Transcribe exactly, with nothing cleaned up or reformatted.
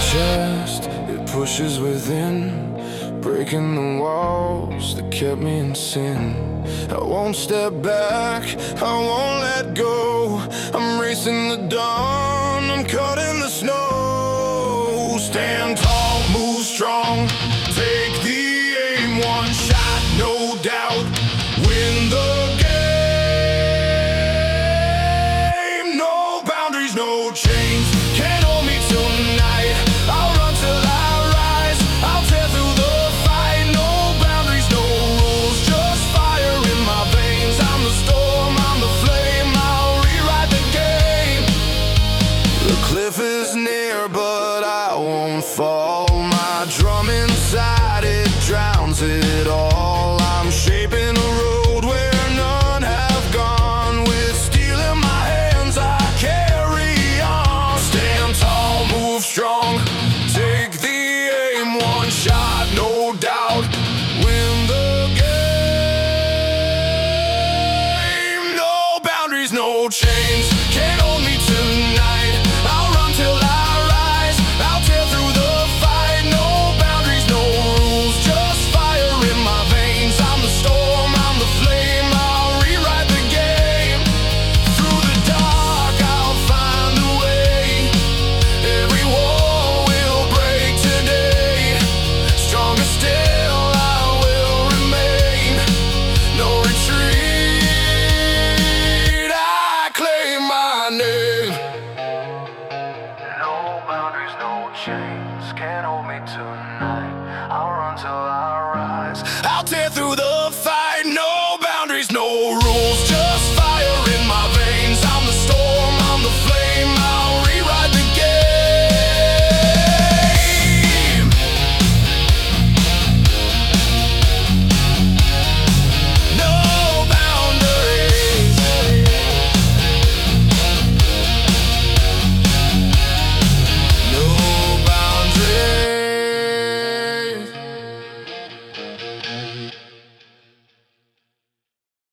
chest, it pushes within, breaking the walls that kept me in sin. I won't step back, I won't let go. I'm racing the dawn, I'm caught in the snow. Stand tall, move strong, take the aim. One shot, no doubt, win the game. No boundaries, no chains, can't hold me tonight. I'll run till I rise, I'll tear through the fight. No boundaries, no rules, just fire in my veins. I'm the storm, I'm the flame, I'll rewrite the game. The cliff is near, but I won't fall. My drum inside, it drowns it all.